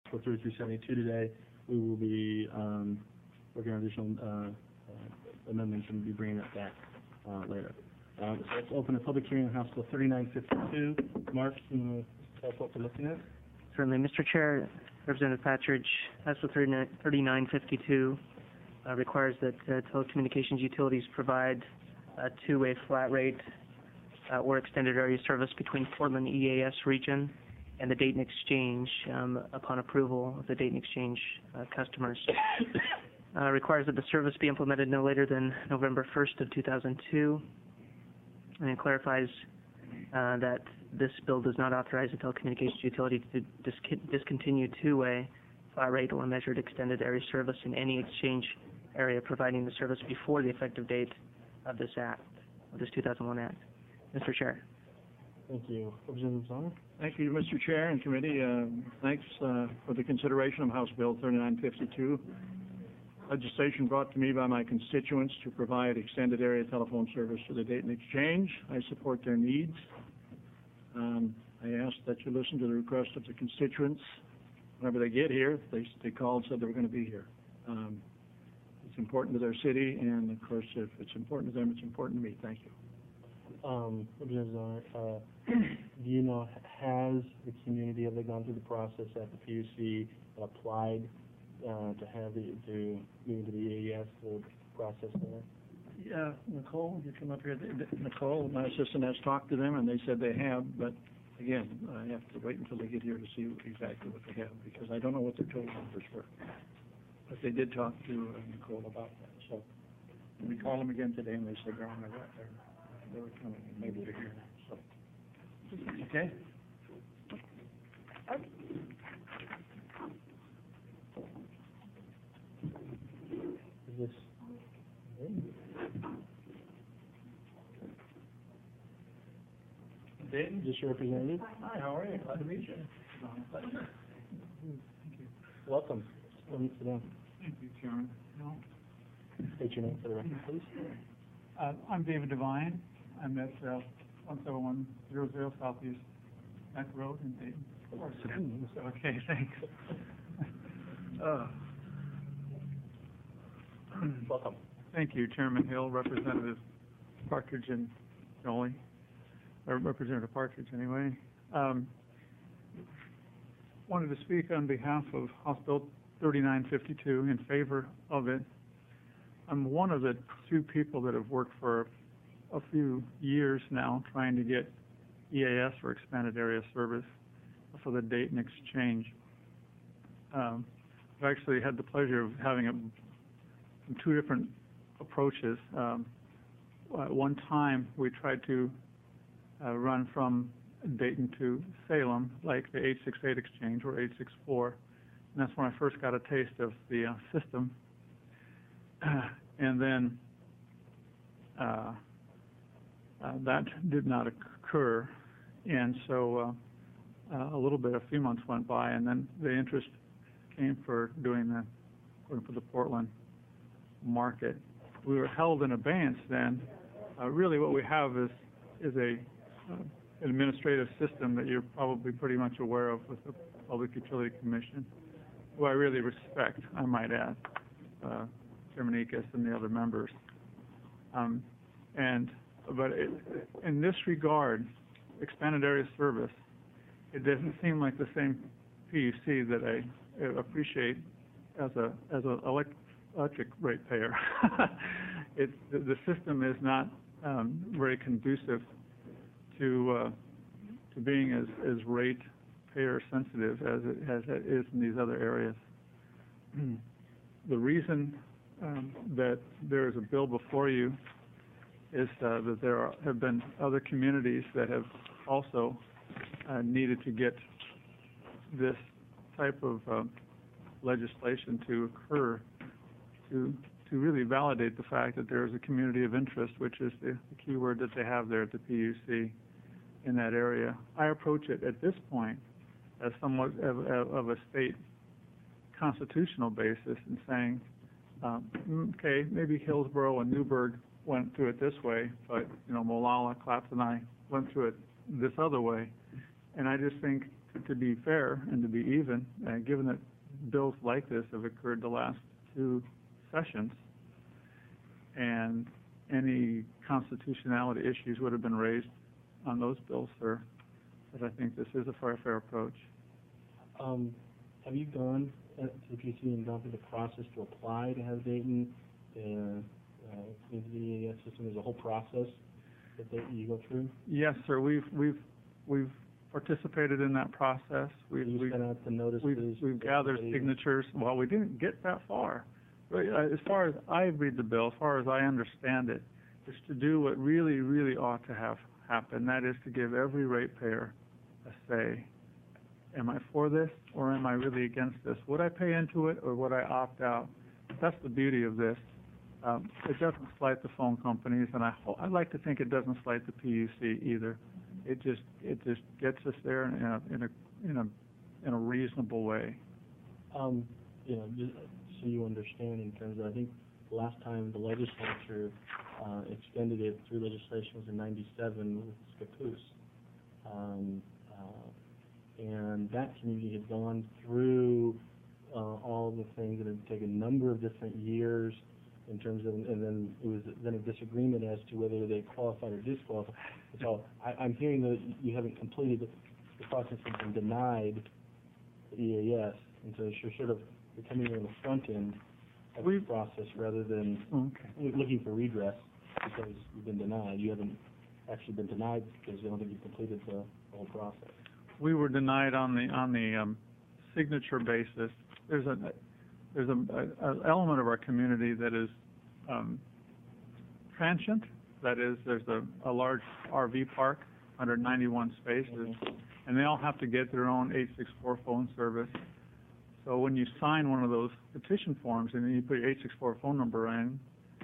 Bill 3372 today. We will be working on additional amendments and be bringing that back later. So let's open a public hearing on House Bill 3952. Mark, can you tell us what we're looking at? Certainly. Mr. Chair, Representative Patridge, House Bill 3952 requires that telecommunications utilities provide a two-way flat rate or extended area service between Portland EAS region and the Dayton Exchange upon approval of the Dayton Exchange customers. Requires that the service be implemented no later than November 1st of 2002, and it clarifies that this bill does not authorize a telecommunications utility to discontinue two-way flat rate or measured extended area service in any exchange area providing the service before the effective date of this act, of this 2001 Act. Mr. Chair. Thank you. Representative Zahner. Thank you, Mr. Chair and committee. Thanks for the consideration of House Bill 3952. Legislation brought to me by my constituents to provide extended area telephone service to the Dayton Exchange. I support their needs. I ask that you listen to the request of the constituents. Whenever they get here, they called and said they were going to be here. It's important to their city, and of course, if it's important to them, it's important to me. Thank you. Representative Zahner, do you know, has the community, have they gone through the process at the PUC and applied to have to move into the EAS, the process there? Yeah, Nicole, you come up here. Nicole, my assistant, has talked to them, and they said they have, but again, I have to wait until they get here to see exactly what they have, because I don't know what their total numbers were. But they did talk to Nicole about that. So we called them again today, and they said they're on their way. They were coming, and maybe they're here now. So, okay. Is this? Dayton? Is this your representative? Hi, how are you? Glad to meet you. Thank you. Welcome. Sit down. Thank you, Chairman. No. State your name for the record, please. I'm David Devine. I'm at 17100 Southeast Neck Road in Dayton. Okay, thanks. Welcome. Thank you, Chairman Hill, Representative Partridge, and Jolie, or Representative Partridge, anyway. Wanted to speak on behalf of House Bill 3952 in favor of it. I'm one of the two people that have worked for a few years now trying to get EAS, or expanded area service, for the Dayton Exchange. I've actually had the pleasure of having two different approaches. At one time, we tried to run from Dayton to Salem, like the 868 Exchange or 864, and that's when I first got a taste of the system. And then that did not occur, and so a few months went by, and then the interest came for going for the Portland market. We were held in abeyance then. Really what we have is an administrative system that you're probably pretty much aware of with the Public Utility Commission, who I really respect, I might add, Chairman Ekus and the other members. But in this regard, expanded area service, it doesn't seem like the same PUC that I appreciate as a electric ratepayer. The system is not very conducive to being as ratepayer sensitive as it is in these other areas. The reason that there is a bill before you is that there have been other communities that have also needed to get this type of legislation to occur to really validate the fact that there is a community of interest, which is the key word that they have there at the PUC in that area. I approach it at this point as somewhat of a state constitutional basis in saying, okay, maybe Hillsborough and Newburgh went through it this way, but Molalla, Clapton, and I went through it this other way. And I just think to be fair and to be even, given that bills like this have occurred the last 2 sessions, and any constitutionality issues would have been raised on those bills, sir, that I think this is a fair approach. Have you gone to the PC and gone through the process to apply to have Dayton into the EAS system? There's a whole process that you go through? Yes, sir. We've participated in that process. You sent out the notices? We've gathered signatures. Well, we didn't get that far. But as far as I read the bill, as far as I understand it, is to do what really, really ought to have happened. That is to give every ratepayer a say. Am I for this, or am I really against this? Would I pay into it, or would I opt out? That's the beauty of this. It doesn't slight the phone companies, and I'd like to think it doesn't slight the PUC either. It just gets us there in a reasonable way. Just so you understand, in terms of, I think the last time the legislature extended it through legislation was in '97 with Scappoose. And that community had gone through all the things that had taken a number of different years in terms of, and then it was then a disagreement as to whether they qualified or disqualified. So I'm hearing that you haven't completed the process, has been denied the EAS, and so you're coming in on the front end of the process rather than looking for redress because you've been denied. You haven't actually been denied because you don't think you've completed the whole process. We were denied on the signature basis. There's an element of our community that is transient. That is, there's a large RV park, 191 spaces, and they all have to get their own 864 phone service. So when you sign one of those petition forms and then you put your 864 phone number in,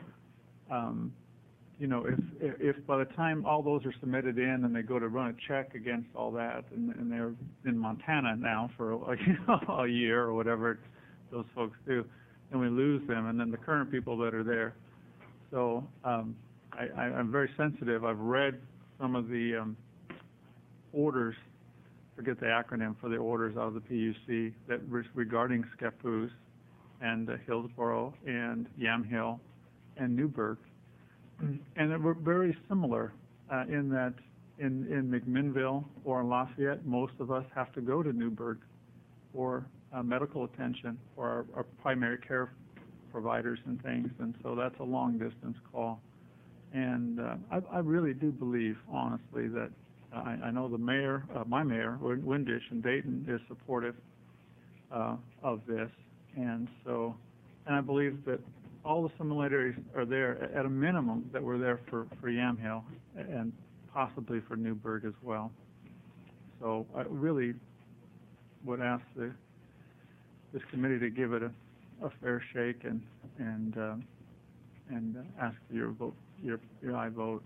if by the time all those are submitted in and they go to run a check against all that, and they're in Montana now for a year or whatever those folks do, then we lose them, and then the current people that are there. So I'm very sensitive. I've read some of the orders, forget the acronym for the orders out of the PUC that regarding Scappoose and Hillsborough and Yamhill and Newburgh. And they were very similar in that in McMinnville or in Lafayette, most of us have to go to Newburgh for medical attention for our primary care providers and things, and so that's a long distance call. And I really do believe, honestly, that I know the mayor, my mayor, Windish in Dayton, is supportive of this, and I believe that all the similarities are there, at a minimum, that were there for Yamhill and possibly for Newburgh as well. So I really would ask this committee to give it a fair shake and ask for your vote, your aye vote.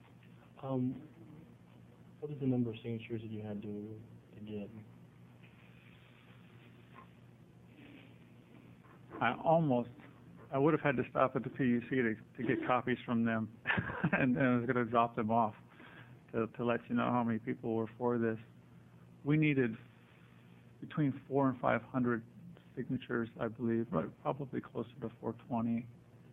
What is the number of signatures that you had to get? I would have had to stop at the PUC to get copies from them, and I was going to drop them off to let you know how many people were for this. We needed between 400 and 500 signatures, I believe, probably closer to 420.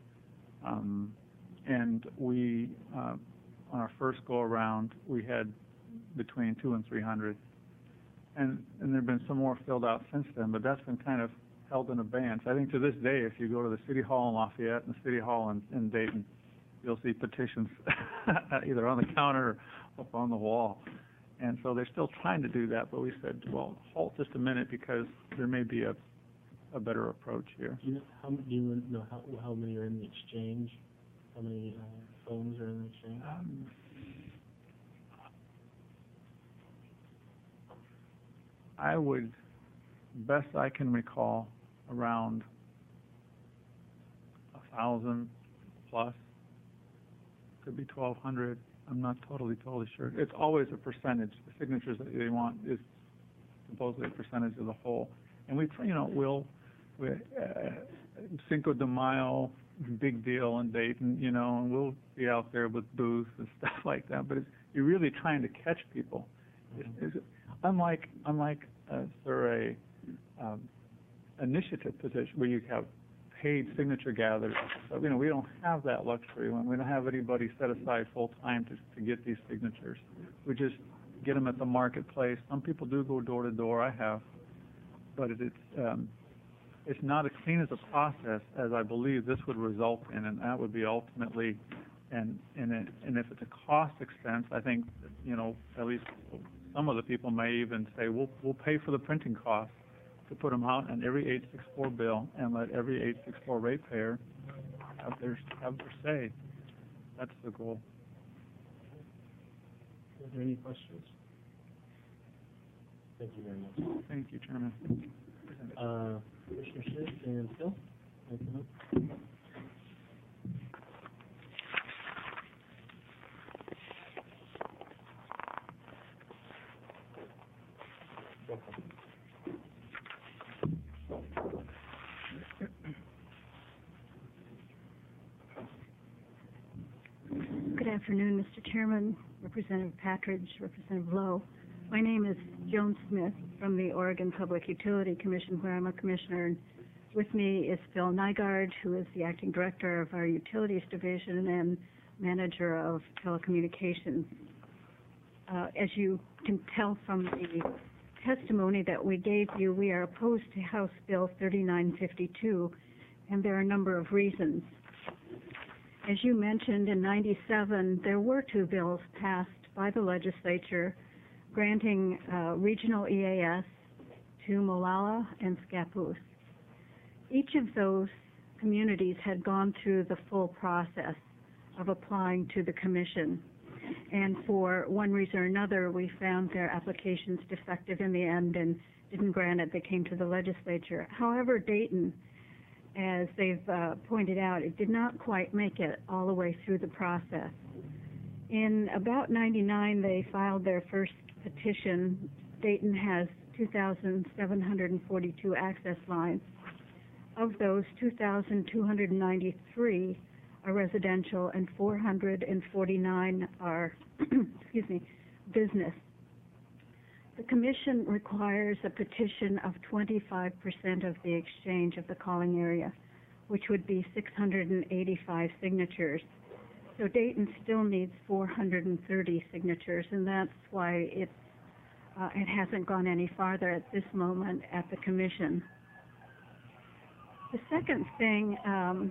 And we, on our first go around, we had between 200 and 300, and there have been some more filled out since then, but that's been kind of held in abeyance. I think to this day, if you go to the City Hall in Lafayette and the City Hall in Dayton, you'll see petitions either on the counter or up on the wall. And so they're still trying to do that, but we said, well, halt just a minute because there may be a better approach here. Do you know how many are in the exchange? How many phones are in the exchange? I would, best I can recall, around 1,000 plus. Could be 1,200. I'm not totally sure. It's always a percentage. The signatures that they want is supposedly a percentage of the whole. And we'll Cinco de Mayo, big deal in Dayton, and we'll be out there with booths and stuff like that. But you're really trying to catch people. unlike, sir, initiative position where you have paid signature gatherers. So, we don't have that luxury. We don't have anybody set aside full time to get these signatures. We just get them at the marketplace. Some people do go door to door. I have, but it's not as clean as a process as I believe this would result in, and that would be ultimately, and if it's a cost expense, I think, at least some of the people may even say, we'll pay for the printing costs to put them out on every 864 bill and let every 864 ratepayer have their say. That's the goal. Are there any questions? Thank you very much. Thank you, Chairman. Commissioner Schiff and Phil? Anything else? Good afternoon, Mr. Chairman, Representative Patridge, Representative Lowe. My name is Joan Smith from the Oregon Public Utility Commission, where I'm a commissioner. And with me is Phil Nygaard, who is the acting director of our Utilities Division and manager of telecommunications. As you can tell from the testimony that we gave you, we are opposed to House Bill 3952, and there are a number of reasons. As you mentioned, in '97, there were two bills passed by the legislature granting regional EAS to Molalla and Scappoose. Each of those communities had gone through the full process of applying to the commission. And for one reason or another, we found their applications defective in the end and didn't grant it. They came to the legislature. However, Dayton, as they've pointed out, it did not quite make it all the way through the process. In about '99, they filed their first petition. Dayton has 2,742 access lines. Of those, 2,293 are residential and 449 are, business. The commission requires a petition of 25% of the exchange of the calling area, which would be 685 signatures. So Dayton still needs 430 signatures, and that's why it hasn't gone any farther at this moment at the commission. The second thing,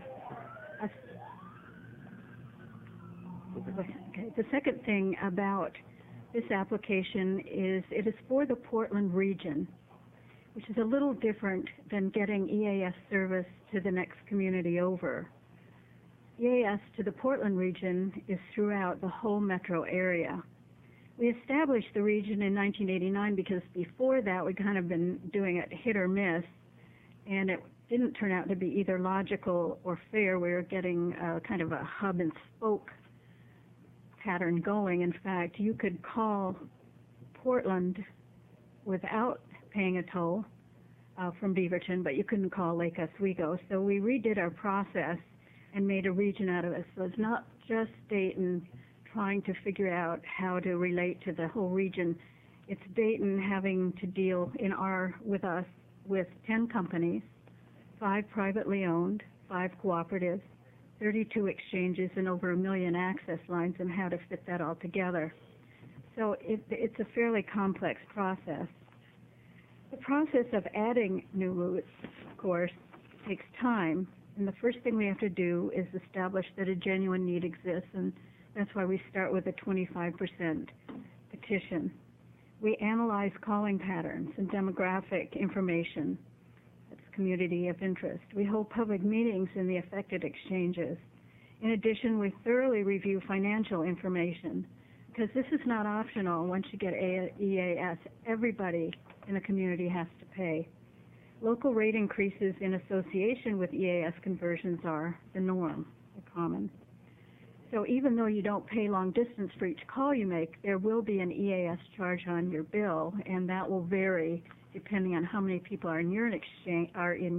the second thing about this application is it is for the Portland region, which is a little different than getting EAS service to the next community over. EAS to the Portland region is throughout the whole metro area. We established the region in 1989 because before that we'd kind of been doing it hit or miss, and it didn't turn out to be either logical or fair. We were getting kind of a hub and spoke pattern going. In fact, you could call Portland without paying a toll from Beaverton, but you couldn't call Lake Oswego. So we redid our process and made a region out of it. So it's not just Dayton trying to figure out how to relate to the whole region. It's Dayton having to deal with us with 10 companies, 5 privately owned, 5 cooperatives, 32 exchanges, and over 1 million access lines, and how to fit that all together. So it's a fairly complex process. The process of adding new routes, of course, takes time, and the first thing we have to do is establish that a genuine need exists, and that's why we start with a 25% petition. We analyze calling patterns and demographic information. That's community of interest. We hold public meetings in the affected exchanges. In addition, we thoroughly review financial information, because this is not optional. Once you get EAS, everybody in the community has to pay. Local rate increases in association with EAS conversions are the norm, the common. So even though you don't pay long distance for each call you make, there will be an EAS charge on your bill, and that will vary depending on how many people are in your exchange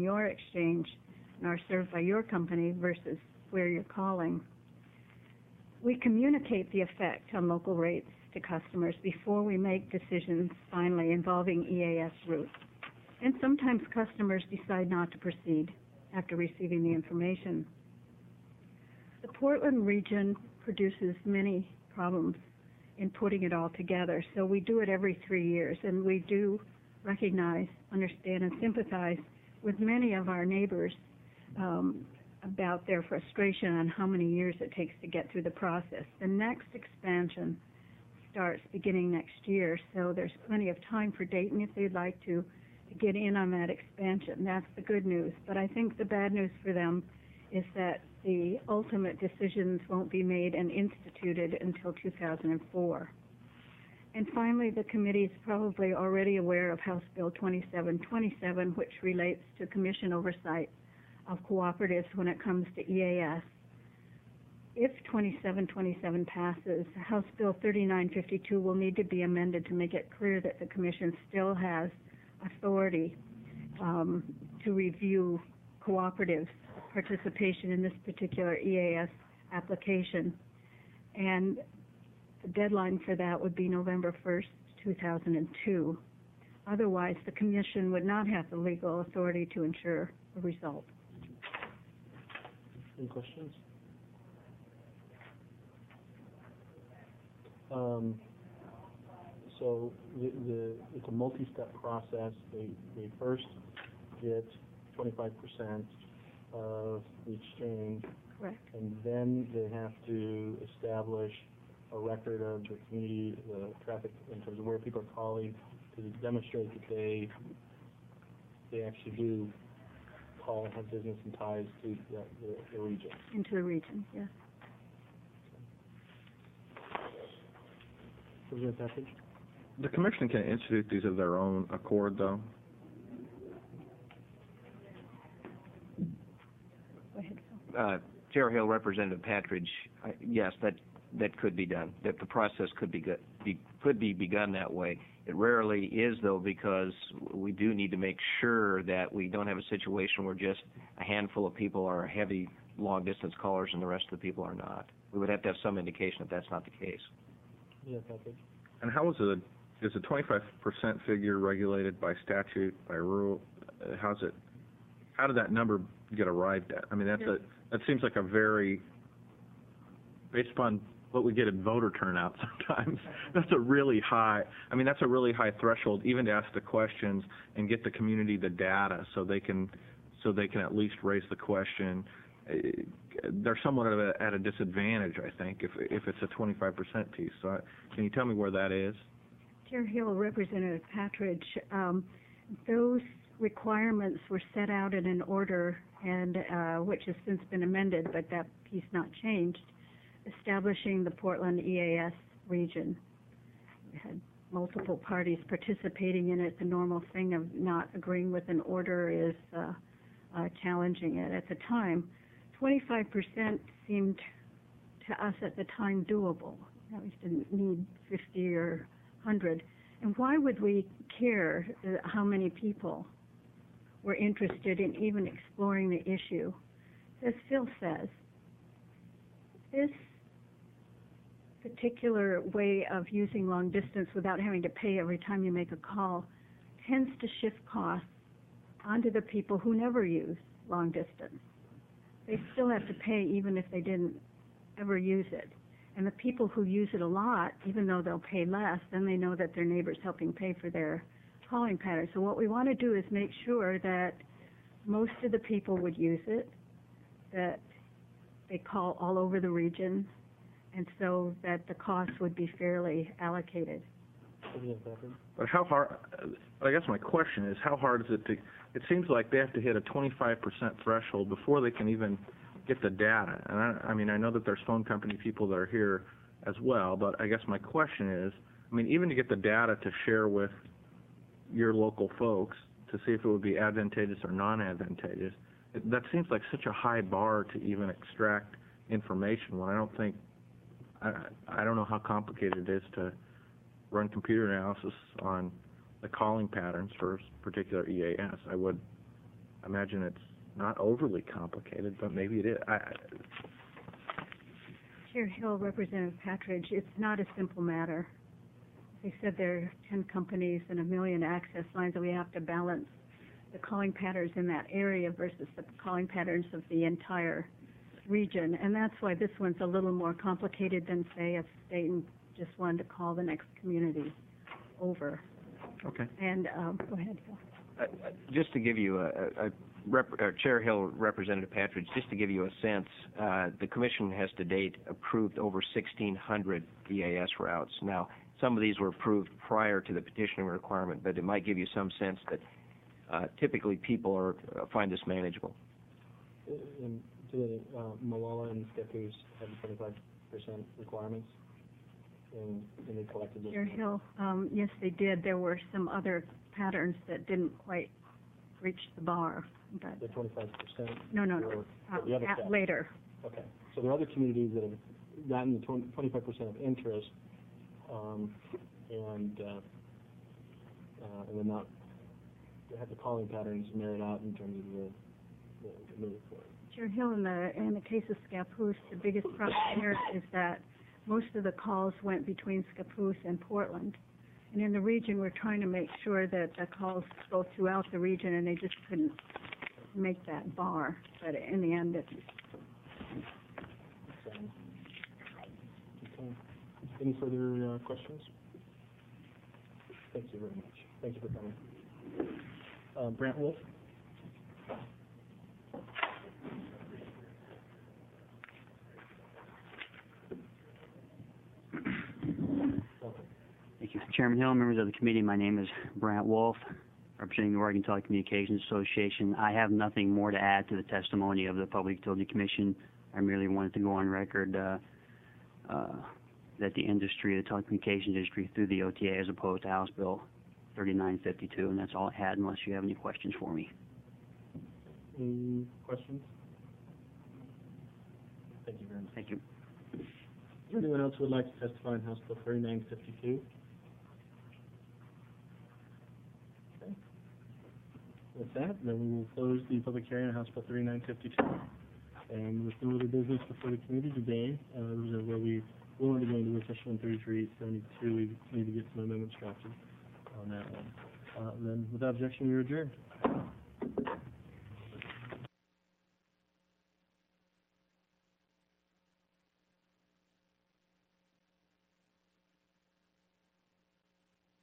and are served by your company versus where you're calling. We communicate the effect on local rates to customers before we make decisions finally involving EAS routes. And sometimes customers decide not to proceed after receiving the information. The Portland region produces many problems in putting it all together, so we do it every 3 years, and we do recognize, understand, and sympathize with many of our neighbors about their frustration on how many years it takes to get through the process. The next expansion starts beginning next year, so there's plenty of time for Dayton if they'd like to get in on that expansion. That's the good news. But I think the bad news for them is that the ultimate decisions won't be made and instituted until 2004. And finally, the committee is probably already aware of House Bill 2727, which relates to commission oversight of cooperatives when it comes to EAS. If 2727 passes, House Bill 3952 will need to be amended to make it clear that the commission still has authority to review cooperatives' participation in this particular EAS application. And the deadline for that would be November 1st, 2002. Otherwise, the commission would not have the legal authority to ensure a result. Any questions? So it's a multi-step process. They first get 25% of the exchange. Correct. And then they have to establish a record of the community, the traffic in terms of where people are calling, to demonstrate that they actually do call and have business and ties to the region. Into the region, yes. President Patridge? The commission can institute these of their own accord, though. Go ahead, Phil. Chair Hill, Representative Patridge, yes, that could be done. That the process could be begun that way. It rarely is, though, because we do need to make sure that we don't have a situation where just a handful of people are heavy long-distance callers and the rest of the people are not. We would have to have some indication that that's not the case. Yeah, Patridge. And how is the 25% figure regulated by statute, by rule? How did that number get arrived at? I mean, that seems like a very, based upon what we get in voter turnout sometimes, that's a really high threshold even to ask the questions and get the community the data so they can at least raise the question. They're somewhat at a disadvantage, I think, if it's a 25% piece. So can you tell me where that is? Chair Hill, Representative Patridge, those requirements were set out in an order, and which has since been amended, but that piece not changed, establishing the Portland EAS region. We had multiple parties participating in it. The normal thing of not agreeing with an order is challenging it. At the time, 25% seemed to us at the time doable. We didn't need 50 or 100. And why would we care how many people were interested in even exploring the issue? As Phil says, this particular way of using long distance without having to pay every time you make a call tends to shift costs onto the people who never use long distance. They still have to pay even if they didn't ever use it. And the people who use it a lot, even though they'll pay less, then they know that their neighbor's helping pay for their calling patterns. So what we want to do is make sure that most of the people would use it, that they call all over the region, and so that the cost would be fairly allocated. But how hard? I guess my question is, how hard is it to? It seems like they have to hit a 25% threshold before they can even get the data. And I mean, I know that there's phone company people that are here as well, but I guess my question is, I mean, even to get the data to share with your local folks to see if it would be advantageous or non-advantageous, that seems like such a high bar to even extract information when I don't know how complicated it is to run computer analysis on the calling patterns for a particular EAS. I would imagine it's not overly complicated, but maybe it is. Chair Hill, Representative Patridge, it's not a simple matter. they said there are 10 companies and 1 million access lines, and we have to balance the calling patterns in that area versus the calling patterns of the entire region. And that's why this one's a little more complicated than, say, if Dayton just wanted to call the next community over. Okay. And, go ahead, Phil. Just to give you Chair Hill, Representative Patridge, just to give you a sense, the Commission has to date approved over 1,600 EAS routes. Now, some of these were approved prior to the petitioning requirement, but it might give you some sense that typically people find this manageable. And do Malala and Scappoose have the 25% requirements in the collected Chair Hill, yes, they did. There were some other patterns that didn't quite reach the bar, but. The 25%? No. Or the other cap? Later. Okay. So there are other communities that have gotten the 25% of interest, and they're not, they have the calling patterns married out in terms of the move for it. Chair Hill, in the case of Scappoose, the biggest problem here is that most of the calls went between Scappoose and Portland. And in the region, we're trying to make sure that the calls go throughout the region, and they just couldn't make that bar. But in the end, it's... Okay. Any further questions? Thank you very much. Thank you for coming. Brant Wolf? Thank you. Chairman Hill, members of the committee, my name is Brant Wolf, representing the Oregon Telecommunications Association. I have nothing more to add to the testimony of the Public Utility Commission. I merely wanted to go on record that the industry, the telecommunications industry, through the OTA as opposed to House Bill 3952, and that's all I had, unless you have any questions for me. Any questions? Thank you very much. Thank you. Is there anyone else who would like to testify on House Bill 3952? Okay. With that, then we will close the public hearing on House Bill 3952. And with no other business before the committee today, those are where we will want to go into session 3372. We need to get some amendments drafted on that one. Then, without objection, you're adjourned.